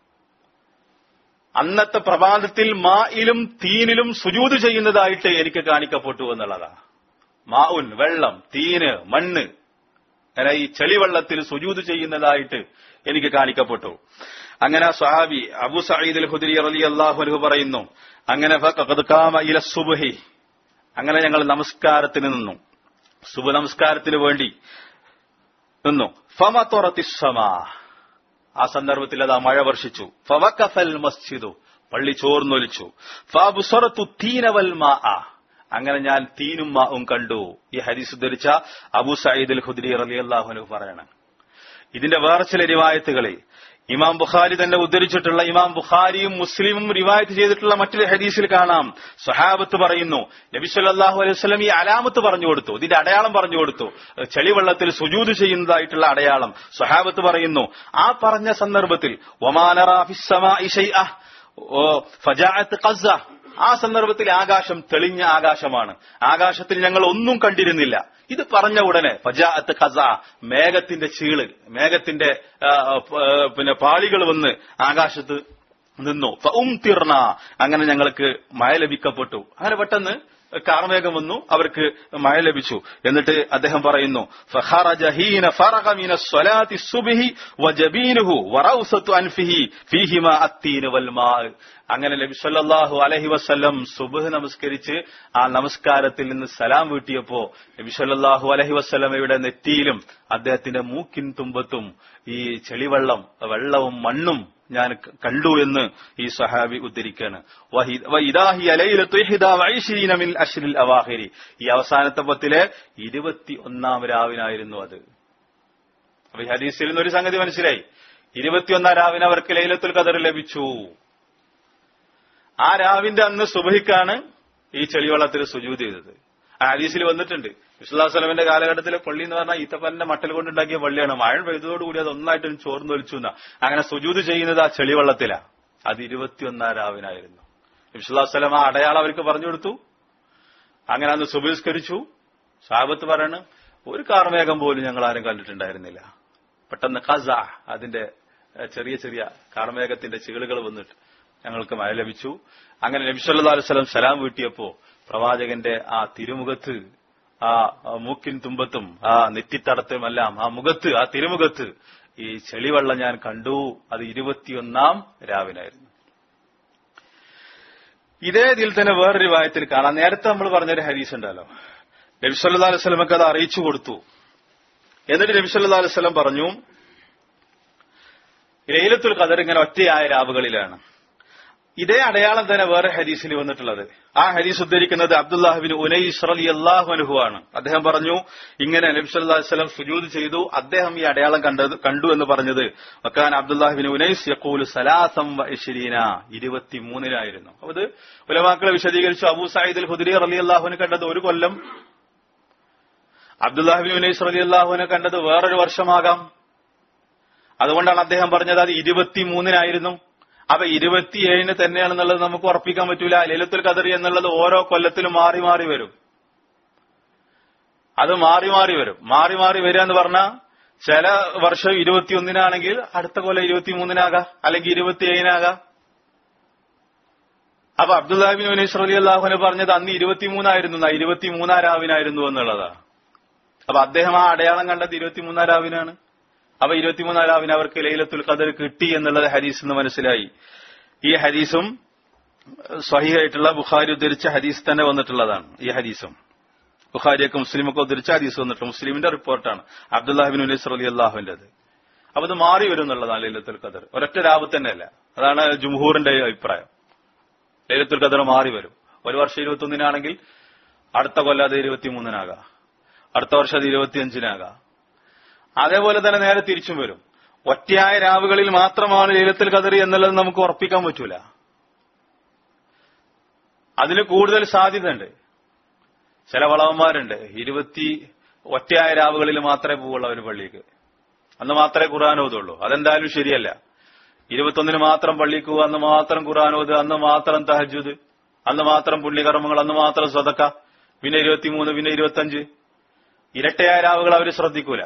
S1: അന്നത്തെ പ്രഭാതത്തിൽ മായിലും തീനിലും സുജൂദ് ചെയ്യുന്നതായിട്ട് എനിക്ക് കാണിക്കപ്പെട്ടു എന്നുള്ളതാണ്. മാഉൻ വെള്ളം, തീന് മണ്ണ്, അങ്ങനെ ഈ ചെളിവെള്ളത്തിൽ സുജൂദ് ചെയ്യുന്നതായിട്ട് എനിക്ക് കാണിക്കപ്പെട്ടു. അങ്ങനെ സ്വഹാബി അബൂ സഈദ് അൽ ഖുദരി റളിയല്ലാഹു അൻഹു പറയുന്നു, അങ്ങനെ ഫഖദ് ഖാമ ഇല സുബ്ഹി, അങ്ങനെ ഞങ്ങൾ നമസ്കാരത്തിന് നിന്നു, സുബഹ് നമസ്കാരത്തിന് വേണ്ടി നിന്നു. ഫമതറത്തിസ് സമാ, ആ സന്ദർഭത്തിൽ അതാ മഴ വർഷിച്ചു. ഫവഖഫൽ മസ്ജിദു, പള്ളി ചോർന്നൊലിച്ചു. ഫഅബ്സറതു തീന വൽ മാഅ, അങ്ങനെ ഞാൻ തീനും മാവും കണ്ടു. ഈ ഹദീസ് ഉദ്ധരിച്ച അബൂ സഈദ് അൽ ഖുദരി റളിയല്ലാഹു അൻഹു പറയണം. ഇതിന്റെ വേറെ ചില റിവായത്തുകളിൽ ഇമാം ബുഖാരി തന്നെ ഉദ്ധരിച്ചിട്ടുള്ള, ഇമാം ബുഖാരിയും മുസ്ലിമും റിവായത്ത് ചെയ്തിട്ടുള്ള മറ്റൊരു ഹദീസിൽ കാണാം, സ്വഹാബത്ത് പറയുന്നു, നബി സല്ലല്ലാഹു അലൈഹി വസല്ലം ഈ അലാമത്ത് പറഞ്ഞു കൊടുത്തു, ഇതിന്റെ അടയാളം പറഞ്ഞു കൊടുത്തു, ചെളിവെള്ളത്തിൽ സുജൂദ് ചെയ്യുന്നതായിട്ടുള്ള അടയാളം. സ്വഹാബത്ത് പറയുന്നു, ആ പറഞ്ഞ സന്ദർഭത്തിൽ വമാ നറാ ഫിസ് സമാഇ ശൈഅ ഫജഅത് ഖസ്സ, ആ സന്ദർഭത്തിൽ ആകാശം തെളിഞ്ഞ ആകാശമാണ്, ആകാശത്തിൽ ഞങ്ങൾ ഒന്നും കണ്ടിരുന്നില്ല. ഇത് പറഞ്ഞ ഉടനെ ഫജാഅത്ത് ഖസ, മേഘത്തിന്റെ ചീള്, മേഘത്തിന്റെ പിന്നെ പാളികൾ വന്ന് ആകാശത്ത് നിന്നു. ഫഉംതിർന, അങ്ങനെ ഞങ്ങൾക്ക് മഴ ലഭിക്കപ്പെട്ടു. അങ്ങനെ പെട്ടെന്ന് കാർമേഘം വന്നു, അവർക്ക് മഴ ലഭിച്ചു. എന്നിട്ട് അദ്ദേഹം പറയുന്നു, ഫഖറജ ഹീന ഫറഗ മിനസ് സ്വലാത്തി സുബ്ഹി വജബീനുഹു വറൗസതു അൻഫിഹി ഫീഹിമാ അത്തീൻ വൽ മാ, അങ്ങനെ നബി സല്ലല്ലാഹു അലൈഹി വസല്ലം സുബ്ഹ് നമസ്കരിച്ച് ആ നമസ്കാരത്തിൽ നിന്ന് സലാം വീട്ടിയപ്പോ നബി സല്ലല്ലാഹു അലൈഹി വസല്ലമയുടെ നെറ്റിയിലും അദ്ദേഹത്തിന്റെ മൂക്കിൻ തുമ്പത്തും ഈ ചെളിവെള്ളം വെള്ളവും മണ്ണും ഞാൻ കണ്ടു എന്ന് ഈ സഹാബി ഉദ്ധരിക്കാണ്. ഈ അവസാനത്തെ പത്തിലെ ഇരുപത്തി ഒന്നാം രാവിനായിരുന്നു അത്. അപ്പൊ ഈ ഹദീസിൽ നിന്നൊരു സംഗതി മനസ്സിലായി. ഇരുപത്തിയൊന്നാം രാവിന് അവർക്ക് ലൈലത്തുൽ ഖദർ ലഭിച്ചു. ആ രാവിന്റെ അന്ന് സുബഹിക്കാണ് ഈ ചെളിവെള്ളത്തിൽ സുജൂദ് ചെയ്തത്. ആ ഹദീസിൽ വന്നിട്ടുണ്ട്. വിശ്വല്ലാഹു സ്വലമിന്റെ കാലഘട്ടത്തിലെ പള്ളി എന്ന് പറഞ്ഞാൽ ഈത്തപ്പന്റെ മട്ടൽ കൊണ്ടുണ്ടാക്കിയ പള്ളിയാണ്. മഴ പെയ്തതോടുകൂടി അത് ഒന്നായിട്ട് ചോർന്നൊലിച്ചു എന്നാ. അങ്ങനെ സുജൂദ് ചെയ്യുന്നത് ആ ചെളിവെള്ളത്തിലാ. അത് ഇരുപത്തിയൊന്നാം രാവിനായിരുന്നു. വിശ്വല്ലാഹു സ്വലം ആ അടയാളം അവർക്ക് പറഞ്ഞു കൊടുത്തു. അങ്ങനെ അന്ന് സുബഹിസ്കരിച്ചു. സാബത്ത് പറയണ്, ഒരു കാർമേഘം പോലും ഞങ്ങൾ ആരും കണ്ടിട്ടുണ്ടായിരുന്നില്ല. പെട്ടെന്ന് ഖസ അതിന്റെ ചെറിയ ചെറിയ കാർമേഘത്തിന്റെ ചീളുകൾ വന്നിട്ട് ഞങ്ങൾക്ക് മഴ ലഭിച്ചു. അങ്ങനെ നബി സല്ലല്ലാഹു അലൈഹി വസല്ലം സലാം വീട്ടിയപ്പോ പ്രവാചകന്റെ ആ തിരുമുഖത്ത്, ആ മൂക്കിൻ തുമ്പത്തും ആ നെറ്റിത്തടത്തുമെല്ലാം ആ മുഖത്ത്, ആ തിരുമുഖത്ത് ഈ ചെളിവെള്ളം ഞാൻ കണ്ടു. അത് ഇരുപത്തിയൊന്നാം രാവിനായിരുന്നു. ഇതേ ഇതിൽ തന്നെ വേറൊരു റിവായത്തിൽ കാണാം. നേരത്തെ നമ്മൾ പറഞ്ഞൊരു ഹദീസ് ഉണ്ടല്ലോ, നബി സല്ലല്ലാഹു അലൈഹി വസല്ലമക്ക് അത് അറിയിച്ചു കൊടുത്തു. എന്നിട്ട് നബി സല്ലല്ലാഹു അലൈഹി വസല്ലം പറഞ്ഞു, ലൈലത്തുൽ ഖദർ ഇങ്ങനെ ഒറ്റയായ രാവുകളിലാണ്. ഇതേ അടയാളം തന്നെ വേറെ ഹദീസിൽ വന്നിട്ടുള്ളത്. ആ ഹദീസ് ഉദ്ധരിക്കുന്നത് അബ്ദുല്ലാഹ് ബിൻ ഉനൈസ് റളിയല്ലാഹു അൻഹു ആണ്. അദ്ദേഹം പറഞ്ഞു, ഇങ്ങനെ നബി സല്ലല്ലാഹു അലൈഹി വസല്ലം സുജൂദ് ചെയ്തു, അദ്ദേഹം ഈ അടയാളം കണ്ടത് കണ്ടു എന്ന് പറഞ്ഞത് വകാന അബ്ദുല്ലാഹ് ബിൻ ഉനൈസ് യഖൂലു സലാസം വഇശ്രീന, ഇരുപത്തിമൂന്നിലായിരുന്നു. അത് ഉലമാക്കളെ വിശദീകരിച്ചു. അബൂ സഈദ് അൽ ഖുദ്രി റളിയല്ലാഹു അൻഹു കണ്ടത് ഒരു കൊല്ലം, അബ്ദുല്ലാഹ് ബിൻ ഉനൈസ് റളിയല്ലാഹു അൻഹു കണ്ടത് വേറൊരു വർഷമാകാം. അതുകൊണ്ടാണ് അദ്ദേഹം പറഞ്ഞത് അത് ഇരുപത്തിമൂന്നിനായിരുന്നു. അപ്പൊ ഇരുപത്തിയേഴിന് തന്നെയാണെന്നുള്ളത് നമുക്ക് ഉറപ്പിക്കാൻ പറ്റൂല. ലൈലത്തുൽ ഖദർ എന്നുള്ളത് ഓരോ കൊല്ലത്തിലും മാറി മാറി വരും. അത് മാറി മാറി വരും. മാറി മാറി വരിക എന്ന് പറഞ്ഞാൽ ചില വർഷം ഇരുപത്തിയൊന്നിനാണെങ്കിൽ അടുത്ത കൊല്ലം ഇരുപത്തിമൂന്നിനാകാം, അല്ലെങ്കിൽ ഇരുപത്തിയേഴിനാകാം. അപ്പൊ അബ്ദുല്ലാഹി ബിൻ ഉനൈസ് റളിയല്ലാഹു അൻഹു പറഞ്ഞത് അന്ന് ഇരുപത്തിമൂന്നായിരുന്നു, ഇരുപത്തിമൂന്നാം രാവിനായിരുന്നു എന്നുള്ളതാ. അപ്പൊ അദ്ദേഹം ആ അടയാളം കണ്ടത് ഇരുപത്തിമൂന്നാം രാവിനാണ്. അപ്പൊ ഇരുപത്തിമൂന്നാം രാവിന് അവർക്ക് ലൈലത്തുൽ ഖദർ കിട്ടി എന്നുള്ളത് ഹദീസ് എന്ന് മനസ്സിലായി. ഈ ഹദീസും സ്വഹീഹായിട്ടുള്ള ബുഖാരി ഉദ്ധരിച്ച ഹദീസ് തന്നെ വന്നിട്ടുള്ളതാണ്. ഈ ഹദീസും ബുഖാരിയൊക്കെ മുസ്ലിമൊക്കെ ഉദ്ധരിച്ച ഹദീസ് വന്നിട്ടുണ്ട്. മുസ്ലിമിന്റെ റിപ്പോർട്ടാണ്, അബ്ദുല്ലാഹി ബിൻ ഉനൈസ് റളിയല്ലാഹുവിന്റേത്. അപ്പൊ അത് മാറി വരും എന്നുള്ളതാണ് ലൈലത്തുൽ ഖദർ. ഒരൊറ്റ രാവ് തന്നെയല്ല. അതാണ് ജുംഹൂറിന്റെ അഭിപ്രായം. ലൈലത്തുൽ ഖദർ മാറി വരും. ഒരു വർഷം ഇരുപത്തിയൊന്നിനാണെങ്കിൽ അടുത്ത കൊല്ലം അത് ഇരുപത്തിമൂന്നിനാകാം, അടുത്ത വർഷം അത് ഇരുപത്തിയഞ്ചിനാകാം. അതേപോലെ തന്നെ നേരെ തിരിച്ചും വരും. ഒറ്റയായ രാവുകളിൽ മാത്രമാണ് ലൈലത്തുൽ ഖദർ എന്നുള്ളത് നമുക്ക് ഉറപ്പിക്കാൻ പറ്റൂല. അതിന് കൂടുതൽ സാധ്യതയുണ്ട്. ചില വളവന്മാരുണ്ട്, ഇരുപത്തി ഒറ്റയായ രാവുകളിൽ മാത്രമേ പോവുള്ളൂ ഒരു പള്ളിക്ക്, അന്ന് മാത്രമേ ഖുർആൻ ഓതുള്ളൂ. അതെന്തായാലും ശരിയല്ല. ഇരുപത്തൊന്നിന് മാത്രം പള്ളിക്ക് പോവുക, അന്ന് മാത്രം ഖുർആൻ ഓതുക, അന്ന് മാത്രം തഹജ്ജുദ്, അന്ന് മാത്രം പുണ്യകർമ്മങ്ങൾ, അന്ന് മാത്രം സദക്ക, പിന്നെ ഇരുപത്തിമൂന്ന്, പിന്നെ ഇരുപത്തിയഞ്ച്. ഇരട്ടയായ രാവുകൾ അവർ ശ്രദ്ധിക്കൂല.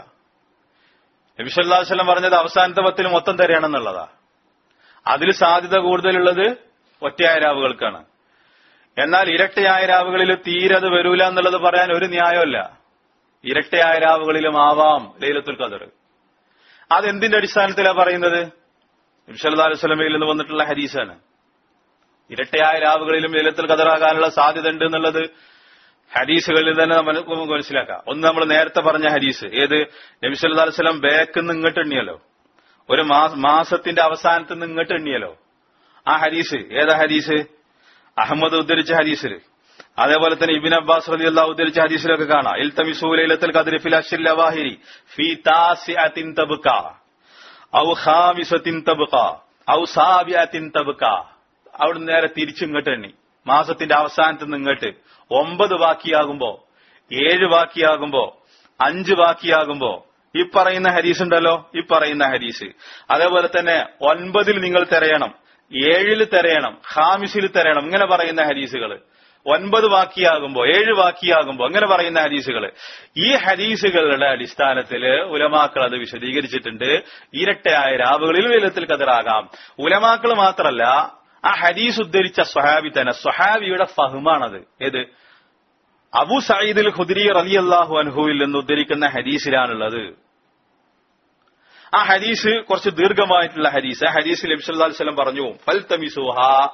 S1: നബി സല്ലല്ലാഹു അലൈഹി വസല്ലം പറഞ്ഞത് അവസാനത്തെ പത്തിൽ മൊത്തം തരണമെന്നുള്ളതാ. അതിൽ സാധ്യത കൂടുതലുള്ളത് ഒറ്റയായ രാവുകൾക്കാണ്. എന്നാൽ ഇരട്ടയായ രാവുകളിൽ തീരെ അത് വരൂല എന്നുള്ളത് പറയാൻ ഒരു ന്യായമല്ല. ഇരട്ടയായ രാവുകളിലും ആവാം ലൈലത്തുൽ ഖദർ. അതെന്തിന്റെ അടിസ്ഥാനത്തിലാണ് പറയുന്നത്? നബി സല്ലല്ലാഹു അലൈഹി വസല്ലമയിൽ നിന്ന് വന്നിട്ടുള്ള ഹദീസാണ്. ഇരട്ടയായ രാവുകളിലും ലൈലത്തുൽ ഖദർ ആകാനുള്ള സാധ്യത ഉണ്ട് എന്നുള്ളത് ഹദീസുകളിൽ തന്നെ നമുക്ക് മനസ്സിലാക്കാം. ഒന്ന് നമ്മൾ നേരത്തെ പറഞ്ഞ ഹദീസ്, ഏത്? നബി സല്ലല്ലാഹു അലൈഹി വസല്ലം ബേക്കിന്ന് ഇങ്ങോട്ട് എണ്ണിയല്ലോ, ഒരു മാസത്തിന്റെ അവസാനത്ത് നിന്ന് ഇങ്ങോട്ട് എണ്ണിയല്ലോ. ആ ഹദീസ് ഏതാ ഹദീസ്? അഹമ്മദ് ഉദ്ധരിച്ച ഹദീസിൽ, അതേപോലെ തന്നെ ഇബ്നു അബ്ബാസ് റളിയല്ലാഹു ഉദ്ധരിച്ച ഹദീസിലൊക്കെ കാണാം. ഇൽതമിസൂ ലൈലത്തുൽ ഖദ്രി ഫിൽ അശ്റിൽ അവാഹിരി ഫീ താസിഅത്തിൻ തബ്ഖാ ഔ ഖാമിസത്തിൻ തബ്ഖാ ഔ സാബിഅത്തിൻ തബ്ഖാ. അവിടെ നേരെ തിരിച്ചിങ്ങോട്ട് എണ്ണി, മാസത്തിന്റെ അവസാനത്ത് നിന്ന് ഇങ്ങോട്ട് ഒമ്പത് ബാക്കിയാകുമ്പോ, ഏഴ് ബാക്കിയാകുമ്പോ, അഞ്ച് ബാക്കിയാകുമ്പോ ഈ പറയുന്ന ഹദീസ് ഉണ്ടല്ലോ, ഈ പറയുന്ന ഹദീസ്. അതേപോലെ തന്നെ ഒൻപതിൽ നിങ്ങൾ തിരയണം, ഏഴിൽ തിരയണം, ഖാമിസിൽ തിരയണം, ഇങ്ങനെ പറയുന്ന ഹദീസുകൾ. ഒൻപത് ബാക്കിയാകുമ്പോ, ഏഴ് ബാക്കിയാകുമ്പോ അങ്ങനെ പറയുന്ന ഹദീസുകൾ. ഈ ഹദീസുകളുടെ അടിസ്ഥാനത്തിൽ ഉലമാക്കൾ അത് വിശദീകരിച്ചിട്ടുണ്ട്. ഇരട്ടയായ രാവുകളിൽ ലൈലത്തുൽ ഖദർ ആകാം. ഉലമാക്കൾ മാത്രമല്ല, ആ ഹദീസ് ഉദ്ധരിച്ച സ്വഹാബി തന്നെ, സ്വഹാബിയുടെ ഫഹ്മാണത്. ഏത്? അബൂ സഈദ് അൽ ഖുദ്രി റളിയല്ലാഹു അൻഹുവിൽ നിന്ന് ഉദ്ധരിക്കുന്ന ഹദീസിലാണുള്ളത്. ആ ഹദീസ് കുറച്ച് ദീർഘമായിട്ടുള്ള ഹദീസ്. ആ ഹദീസിൽ നബി സല്ലല്ലാഹു അലൈഹി വസല്ലം പറഞ്ഞു, ഫൽതമിസുഹാ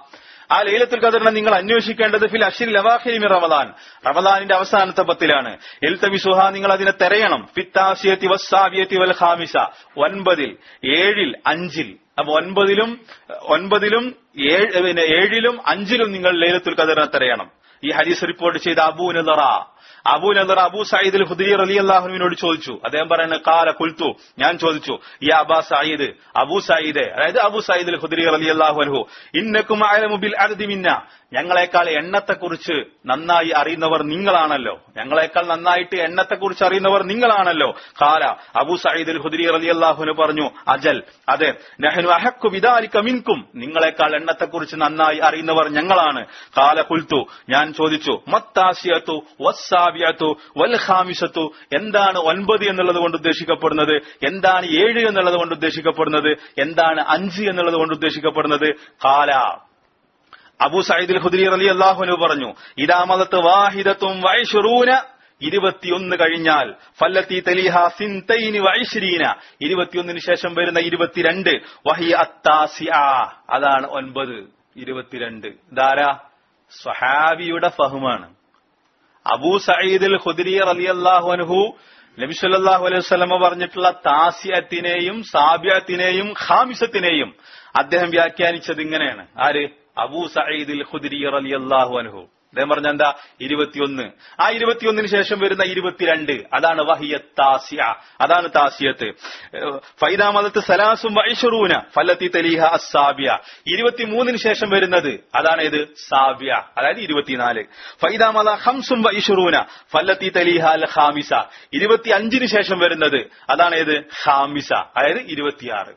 S1: ആ ലൈലത്തുൽ ഖദറിനെ നിങ്ങൾ അന്വേഷിക്കേണ്ടത് ഫിൽ അശ്രിൽ അവാഖിരി മിൻ റമദാൻ, റമദാനിന്റെ അവസാനത്തെ പത്തിലാണ്. ഇൽതമിസുഹ, നിങ്ങൾ അതിനെ തെരയണം. ഫിത്താസിയത്തി വസ്സാബിയത്തി വൽ ഖാമിസ, ഒൻപതിൽ, ഏഴിൽ, അഞ്ചിൽ. അപ്പൊ ഒൻപതിലും ഒൻപതിലും പിന്നെ ഏഴിലും അഞ്ചിലും നിങ്ങൾ ലൈലത്തുൽ ഖദറിനെ തെരയണം. ഈ ഹദീസ് റിപ്പോർട്ട് ചെയ്ത അബൂ നദറ അബൂ നദർ അബൂ സഈദ് അൽ ഖുദരി റളിയല്ലാഹുവിനോട് ചോദിച്ചു. അദ്ദേഹം പറയുന്നത് ഖാല ഖുൽതു, ഞാൻ ചോദിച്ചു, യാ അബാ സഈദ്, അബൂ സഈദ്, അതായത് അബൂ സഈദ് അൽ ഖുദരി റളിയല്ലാഹു അൻഹു, ഇന്നകും അഅലമു ബിൽ അദദി മിന്ന, ഞങ്ങളെക്കാൾ എണ്ണത്തെക്കുറിച്ച് നന്നായി അറിയുന്നവർ നിങ്ങളാണല്ലോ, ഞങ്ങളെക്കാൾ നന്നായിട്ട് എണ്ണത്തെക്കുറിച്ച് അറിയുന്നവർ നിങ്ങളാണല്ലോ. ഖാല, അബൂ സഈദ് അൽ ഖുദരി റളിയല്ലാഹു അൻഹു പറഞ്ഞു, അജൽ, അതെ, നഹ്നു അഹഖു ബിദാലിക മിൻകും, നിങ്ങളെക്കാൾ എണ്ണത്തെക്കുറിച്ച് നന്നായി അറിയുന്നവർ ഞങ്ങളാണ്. ഖാല ഖുൽതു, ഞാൻ ചോദിച്ചു, മത്താസിയതു വസ്സാബിയതു വൽ ഖാമിസതു, എന്താണ് ഒൻപത് എന്നുള്ളത് കൊണ്ട് ഉദ്ദേശിക്കപ്പെടുന്നത്, എന്താണ് ഏഴ് എന്നുള്ളത് കൊണ്ട് ഉദ്ദേശിക്കപ്പെടുന്നത്, എന്താണ് അഞ്ച് എന്നുള്ളത് കൊണ്ട് ഉദ്ദേശിക്കപ്പെടുന്നത്? ഖാല, അബൂ സഈദ് അൽ ഖുദരി റളിയല്ലാഹു അൻഹു പറഞ്ഞു, ഇദാ മദത്ത് വാഹിദത്തും വഇശ്റൂന, ഇരുപത്തിയൊന്ന് കഴിഞ്ഞാൽ, ഫല്ലത്തി തലിഹാ സിൻതൈനി വഇശ്രീന, ഇരുപത്തിയൊന്നിന് ശേഷം വരുന്ന ഇരുപത്തിരണ്ട്, വഹിയ അത്താസിഅ, അതാണ് ഒൻപത്. ഇരുപത്തിരണ്ട് ധാരാ സ്വഹാബിയുടെ ഫഹ്മാണ്. അബൂ സഈദ് അൽ ഖുദരി റളിയല്ലാഹു അൻഹു നബി സല്ലല്ലാഹു അലൈഹി വസല്ലം പറഞ്ഞിട്ടുള്ള താസിയത്തിനെയും സാബിയത്തിനെയും ഖാമിസത്തിനെയും അദ്ദേഹം വ്യാഖ്യാനിച്ചത് ഇങ്ങനെയാണ്. ആര്? അബൂ സഈദ് അൽ ഖുദരി റളിയല്ലാഹു അൻഹു. അദ്ദേഹം പറഞ്ഞ എന്താ? ഇരുപത്തിയൊന്ന്. ആ ഇരുപത്തിയൊന്നിന് ശേഷം വരുന്ന ഇരുപത്തിരണ്ട്, അതാണ് വഹിയ താസിയ, അതാണ് താസിയത്ത്. ഫൈദാ മദത്ത് സലാസും വഇശ്റൂന ഫല്ലത്തി തലീഹ അസ്സാബിയ, ഇരുപത്തിമൂന്നിന് ശേഷം വരുന്നത് അതാണ് ഇത് സാബിയ, അതായത് ഇരുപത്തിനാല്. ഫൈദാ മദ ഖംസും വഇശ്റൂന ഫല്ലത്തി തലീഹ അൽ ഖാമിസ, ഇരുപത്തിയഞ്ചിന് ശേഷം വരുന്നത് അതാണ് ഇത് ഖാമിസ, അതായത് ഇരുപത്തിയാറ്.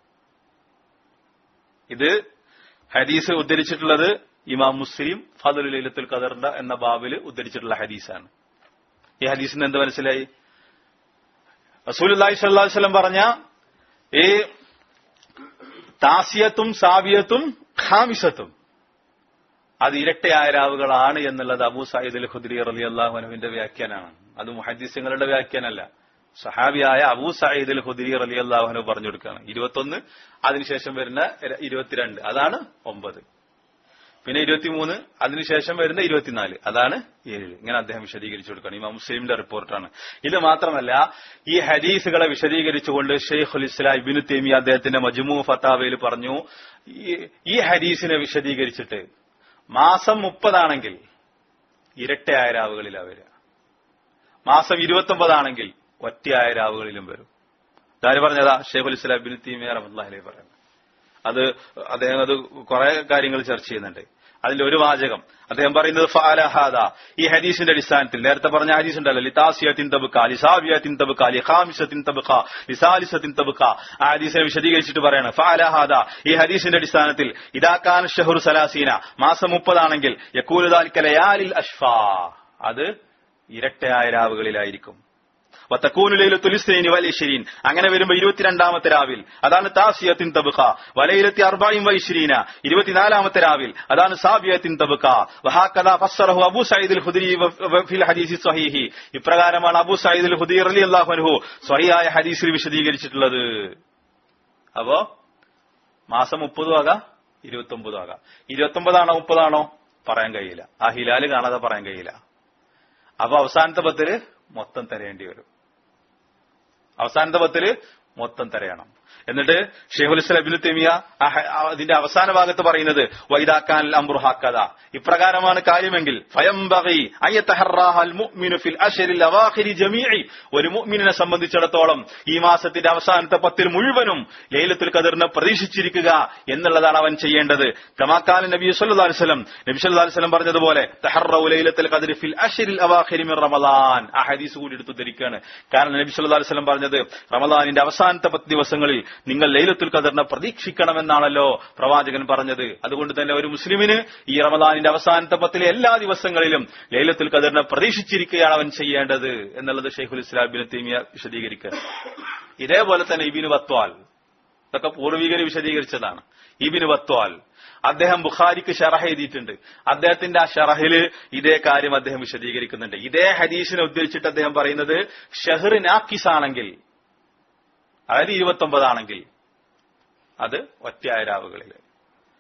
S1: ഇത് ഹദീസ് ഉദ്ധരിച്ചിട്ടുള്ളത് ഇമാം മുസ്ലിം ഫദ്ലുൽ ലൈലത്തുൽ ഖദറിന്റെ എന്ന ബാബിൽ ഉദ്ധരിച്ചിട്ടുള്ള ഹദീസാണ്. ഈ ഹദീസിന് എന്ത് മനസ്സിലായി? റസൂലുള്ളാഹി സ്വല്ലല്ലാഹു അലൈഹി വസല്ലം പറഞ്ഞ ഈ താസിയത്തും സാബിയത്തും ഖാമിസത്തും അത് ഇരട്ടയായ രാവുകളാണ് എന്നുള്ളത് അബൂ സഈദ് അൽ ഖുദരി റളിയല്ലാഹു അൻഹുവിന്റെ വ്യാഖ്യാനമാണ്. അത് മുഹദ്ദിസുകളുടെ വ്യാഖ്യാനമല്ല. സഹാബിയായ അബൂ സഈദ് അൽ ഖുദരി റളിയല്ലാഹു അൻഹു പറഞ്ഞു കൊടുക്കുകയാണ്. ഇരുപത്തൊന്ന്, അതിനുശേഷം വരുന്ന ഇരുപത്തിരണ്ട്, അതാണ് ഒമ്പത്. പിന്നെ ഇരുപത്തിമൂന്ന്, അതിനുശേഷം വരുന്ന ഇരുപത്തിനാല്, അതാണ് ഏഴ്. ഇങ്ങനെ അദ്ദേഹം വിശദീകരിച്ചു കൊടുക്കണം. ഇമാം മുസ്ലിമിന്റെ റിപ്പോർട്ടാണ്. ഇത് മാത്രമല്ല, ഈ ഹദീസുകളെ വിശദീകരിച്ചുകൊണ്ട് ഷെയ്ഖുൽ ഇസ്ലാം ഇബ്നു തൈമിയ അദ്ദേഹത്തിന്റെ മജ്മൂ ഫതാവയിൽ പറഞ്ഞു, ഈ ഹദീസിനെ വിശദീകരിച്ചിട്ട് മാസം മുപ്പതാണെങ്കിൽ ഇരട്ടയായ രാവുകളിലാ വരിക, മാസം ഇരുപത്തി ഒമ്പതാണെങ്കിൽ ഒറ്റയായ രാവുകളിലും വരും. ഇതാര് പറഞ്ഞതാ? ഷെയ്ഖുൽ ഇസ്ലാം ഇബ്നു തൈമിയ റഹ്മത്തുള്ളാഹി അലൈഹി പറയുന്നത്. അത് അദ്ദേഹം അത് കുറെ കാര്യങ്ങൾ ചർച്ച ചെയ്യുന്നുണ്ട്. അതിന്റെ ഒരു വാചകം അദ്ദേഹം പറയുന്നത്, ഫഅല ഹാദാ, ഈ ഹദീസിന്റെ അടിസ്ഥാനത്തിൽ, നേരത്തെ പറഞ്ഞ ഹദീസ് ഉണ്ടല്ലോ, ലിതാസിയത്തിൻ തബ്ഖ ലിസാബിയത്തിൻ തബ്ഖ ലിഖാമിസത്തിൻ തബ്ഖ ലിസാലിസത്തിൻ തബ്ഖ, ആ ഹദീസിനെ വിശദീകരിച്ചിട്ട് പറയാണ്, ഫഅല ഹാദാ, ഈ ഹദീസിന്റെ അടിസ്ഥാനത്തിൽ, ഇദാ കാന ശഹ്റു സലാസീന, മാസം മുപ്പതാണെങ്കിൽ, യകൂലു ദാലിക ലയാലിൽ അഷ്ഫാ, അത് ഇരട്ടയായ രാവുകളിലായിരിക്കും. വതകൂനു ലൈലത്തുൽ ഇസ്നൈനി വൽ ഇശ്രീൻ, അങ്ങനെ വരുമ്പോൾ ഇരുപത്തിരണ്ടാമത്തെ രാവിൽ, അതാണ് താസിയത്തിൻ തബ്ഖ. വലൈലത്തി അർബഈൻ വഇശ്രീന, ഇരുപത്തിനാലാമത്തെ രാവിൽ, അതാണ് സാബിയത്തിൻ തബ്ഖ. വഹകദാ ഫസ്സറഹു അബൂ സഈദ് അൽ ഖുദരി ഫിൽ ഹദീസ് സ്വഹീഹി, ഇപ്രകാരമാണ് അബൂ സഈദ് അൽ ഖുദരി റളിയല്ലാഹു അൻഹു സ്വഹീഹായ ഹദീസിൽ വിശദീകരിച്ചിട്ടുള്ളത്. അപ്പോ മാസം മുപ്പതും ആകാം ഇരുപത്തി ഒമ്പതും ആകാം. ഇരുപത്തി ഒമ്പതാണോ മുപ്പതാണോ പറയാൻ കഴിയില്ല, ആ ഹിലാല് കാണാതെ പറയാൻ കഴിയില്ല. അപ്പൊ അവസാനത്തെ പത്തില് മൊത്തം തരേണ്ടി വരും. അവസാനത്തെ പത്തില് മൊത്തം തരയണം. എന്നിട്ട് ഷെയ്ഖുൽ ഇസ്ലാം ഇബ്നു തൈമിയ അതിന്റെ അവസാന ഭാഗത്ത് പറയുന്നത്, വൈദാക്കാൻ അംറു ഹക്കദാ, ഇപ്രകാരമാണ് കാര്യമെങ്കിൽ, ഫയംബഗി അയതഹറാഹൽ മുഅ്മിനു ഫിൽ അശ്റിൽ അവാഖിരി ജമീഇ, ഒരു മുഅ്മിനിനെ സംബന്ധിച്ചിടത്തോളം ഈ മാസത്തിന്റെ അവസാനത്തെ പത്തിൽ മുഴുവനും ലൈലത്തുൽ ഖദറിനെ പ്രതീക്ഷിച്ചിരിക്കുക എന്നുള്ളതാണ് അവൻ ചെയ്യേണ്ടത്. കമാ ഖാല നബി സല്ലല്ലാഹു അലൈഹി വസല്ലം, നബി സല്ലല്ലാഹു അലൈഹി വസല്ലം പറഞ്ഞതുപോലെ, തഹറൗ ലൈലത്തുൽ ഖദ്രി ഫിൽ അശ്റിൽ അവാഖിരി മിൻ റമളാൻ, ആ ഹദീസ് കൂടി എടുത്തു ധരിക്കുകയാണ്. കാരണം നബി സല്ലല്ലാഹു അലൈഹി വസല്ലം പറഞ്ഞത്, റമളാനിന്റെ അവസാനത്തെ പത്ത് ദിവസങ്ങളിൽ നിങ്ങൾ ലൈലത്തുൽ ഖദറിനെ പ്രതീക്ഷിക്കണമെന്നാണല്ലോ പ്രവാചകൻ പറഞ്ഞത്. അതുകൊണ്ട് തന്നെ ഒരു മുസ്ലിമിന് ഈ റമദാനിന്റെ അവസാനത്തെ പത്തിലെ എല്ലാ ദിവസങ്ങളിലും ലൈലത്തുൽ ഖദറിനെ പ്രതീക്ഷിച്ചിരിക്കുകയാണ് അവൻ ചെയ്യേണ്ടത് എന്നുള്ളത് ഷെയ്ഖുൽ ഇസ്ലാം ഇബ്നു തൈമിയ വിശദീകരിക്കുക. ഇതേപോലെ തന്നെ ഇബ്നു ബത്വാൽ, ഇതൊക്കെ പൂർവികർ വിശദീകരിച്ചതാണ്. ഇബ്നു ബത്വാൽ അദ്ദേഹം ബുഖാരിക്ക് ഷറഹ് എഴുതിയിട്ടുണ്ട്. അദ്ദേഹത്തിന്റെ ആ ഷറഹില് ഇതേ കാര്യം അദ്ദേഹം വിശദീകരിക്കുന്നുണ്ട്. ഇതേ ഹദീസിനെ ഉദ്ധരിച്ചിട്ട് അദ്ദേഹം പറയുന്നത്, ഷഹ്ർ നാക്കിസ് ആണെങ്കിൽ, അതായത് ഇരുപത്തി ഒമ്പതാണെങ്കിൽ അത് ഒറ്റയായ രാവുകളിൽ,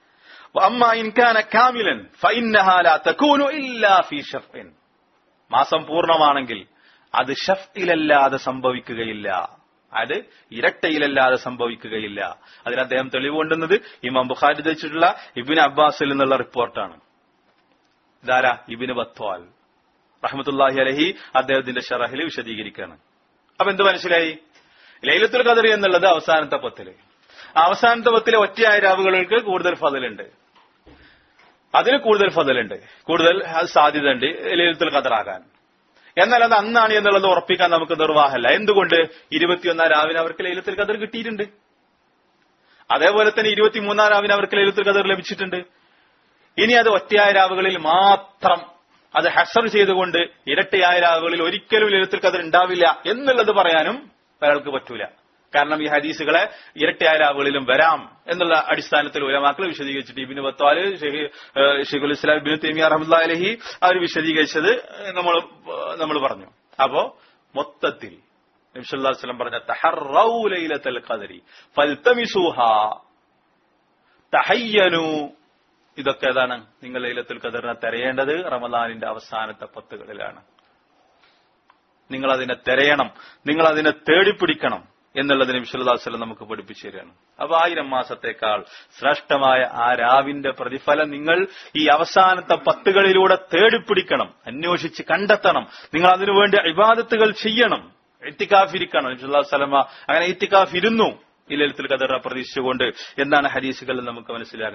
S1: വഅമ്മാ ഇൻ കാന കാമിലൻ ഫഇന്നഹാ ലാ തകൂനു ഇല്ലാ ഫീ ശഫ്ഇൻ. മാസം പൂർണ്ണമാണെങ്കിൽ അത് ഷഫ്ഇലല്ലാതെ സംഭവിക്കുകയില്ല, അത് ഇരട്ടയിലല്ലാതെ സംഭവിക്കുകയില്ല. അതിന് അദ്ദേഹം തെളിവ് കൊണ്ടുവന്നത് ഇമാം ബുഖാരി ധരിച്ചിട്ടുള്ള ഇബ്നു അബ്ബാസിൽ നിന്നുള്ള റിപ്പോർട്ടാണ്. ഇതാരാ? ഇബ്നു ബത്വാൽ റഹ്മത്തുള്ളാഹി അലൈഹി അദ്ദേഹത്തിന്റെ ശറഹിൽ വിശദീകരിക്കുകയാണ്. അപ്പൊ എന്ത് മനസ്സിലായി? ലൈലത്തുൽ ഖദർ എന്നുള്ളത് അവസാനത്തെ പത്തില്. അവസാനത്തെ പത്തിലെ ഒറ്റയായ രാവുകൾക്ക് കൂടുതൽ ഫضലുണ്ട്, അതിന് കൂടുതൽ ഫضലുണ്ട്, കൂടുതൽ സാധ്യത ഉണ്ട് ലൈലത്തുൽ ഖദർ ആകാൻ. എന്നാൽ അത് അന്നാണ് എന്നുള്ളത് ഉറപ്പിക്കാൻ നമുക്ക് നിർവാഹമല്ല. എന്തുകൊണ്ട്? ഇരുപത്തിയൊന്നാം രാവിന് അവർക്ക് ലൈലത്തുൽ ഖദർ കിട്ടിയിട്ടുണ്ട്. അതേപോലെ തന്നെ ഇരുപത്തിമൂന്നാം രാവിന് അവർക്ക് ലൈലത്തുൽ ഖദർ ലഭിച്ചിട്ടുണ്ട്. ഇനി അത് ഒറ്റയായ രാവുകളിൽ മാത്രം അത് ഹസർ ചെയ്തുകൊണ്ട് ഇരട്ടയായ രാവുകളിൽ ഒരിക്കലും ലൈലത്തുൽ ഖദർ ഉണ്ടാവില്ല എന്നുള്ളത് പറയാനും ഒരാൾക്ക് പറ്റൂല. കാരണം ഈ ഹദീസുകളെ ഇരട്ടയായ രാവുകളിലും വരാം എന്നുള്ള അടിസ്ഥാനത്തിൽ ഉലമാക്കൾ വിശദീകരിച്ചിട്ട് ഇബ്നു ബത്വാൽ, ശൈഖുൽ ഇസ്ലാം ഇബ്നു തൈമിയ്യ റഹ്മത്തുള്ളാഹി അലൈഹി അവർ വിശദീകരിച്ചത് നമ്മൾ നമ്മൾ പറഞ്ഞു. അപ്പോ മൊത്തത്തിൽ നബി സല്ലല്ലാഹു അലൈഹി വസല്ലം പറഞ്ഞ തഹറൗ ലൈലത്തുൽ ഖദരി ഫൽതമിസുഹാ തഹയ്യനു, ഇതൊക്കെ ഏതാണ്? നിങ്ങൾ ലൈലത്തുൽ ഖദറിനെ തിരയേണ്ടത് റമദാനിന്റെ അവസാനത്തെ പത്തുകളിലാണ്. നിങ്ങൾ അതിനെ തിരയണം, നിങ്ങൾ അതിനെ തേടിപ്പിടിക്കണം എന്നുള്ളത് നബി സല്ലല്ലാഹു അലൈഹി വസല്ലം നമുക്ക് പഠിപ്പിച്ചു തരികയാണ്. അപ്പൊ ആയിരം മാസത്തേക്കാൾ ശ്രേഷ്ഠമായ ആ രാവിന്റെ പ്രതിഫലം നിങ്ങൾ ഈ അവസാനത്തെ പത്തുകളിലൂടെ തേടിപ്പിടിക്കണം, അന്വേഷിച്ച് കണ്ടെത്തണം. നിങ്ങൾ അതിനുവേണ്ടി ഇബാദത്തുകൾ ചെയ്യണം, ഇത്തികാഫ് ഇരിക്കണം. നബി സല്ലല്ലാഹു അലൈഹി വസല്ലം അങ്ങനെ ഇത്തികാഫ് ഇരുന്നു ഈ ലൈലത്തുൽ ഖദറിനെ പ്രതീക്ഷിച്ചുകൊണ്ട്. എന്താണ് ഹദീസുകളിൽ നമുക്ക് മനസ്സിലാകുന്നത്?